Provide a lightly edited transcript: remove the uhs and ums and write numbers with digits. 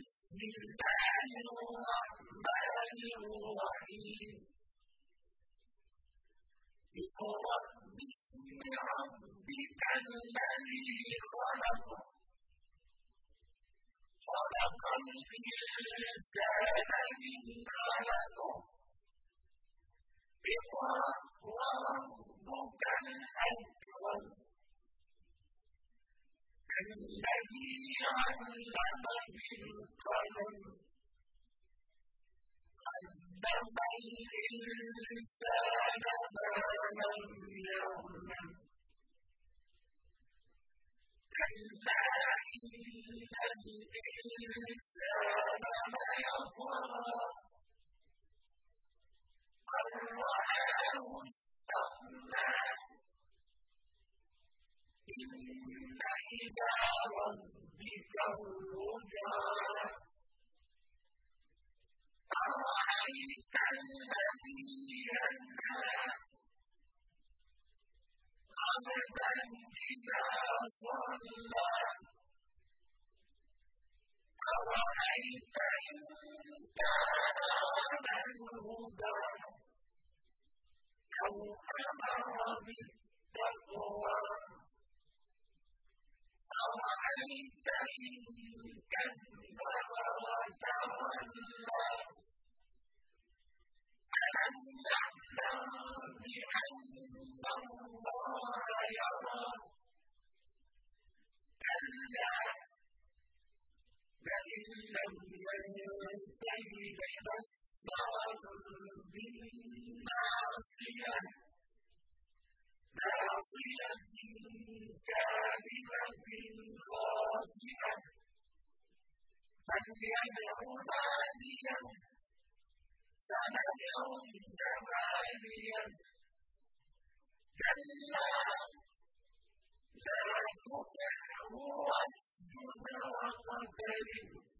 بسم الله الرحمن الرحيم اقرأ باسم ربك الذي خلق خلق الإنسان من علق اقرأ وربك الأكرم الذي علم بالقلم علم الإنسان ما لم يعلم كلا إن الإنسان ليطغى أن رآه استغنى إن إلى ربك الرجعى أرأيت الذي ينهى عبدا إذا صلى أرأيت إن كان على الهدى أو أمر بالتقوى أرأيت إن كذب وتولى ألم يعلم بأن الله يرى كلا لئن لم ينته ليسجأن بالناصية ناصية كاذبة خاطئة فليدع ناديه سندع الزبانية كلا لا تطعه واسجد واقترب